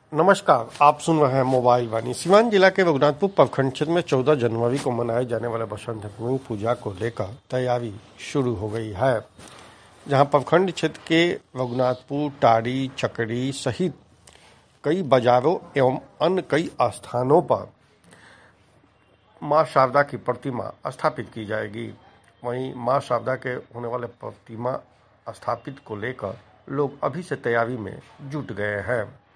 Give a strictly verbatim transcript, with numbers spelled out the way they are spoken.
नमस्कार, आप सुन रहे हैं मोबाइल वाणी। सीवान जिला के रघुनाथपुर प्रखंड क्षेत्र में चौदह जनवरी को मनाए जाने वाले बसंत पंचमी पूजा को लेकर तैयारी शुरू हो गई है, जहां प्रखंड क्षेत्र के रघुनाथपुर, टारी, चकड़ी सहित कई बाजारों एवं अन्य कई स्थानों पर मां शारदा की प्रतिमा स्थापित की जाएगी। वहीं मां शारदा के होने वाले प्रतिमा स्थापित को लेकर लोग अभी से तैयारी में जुट गए हैं।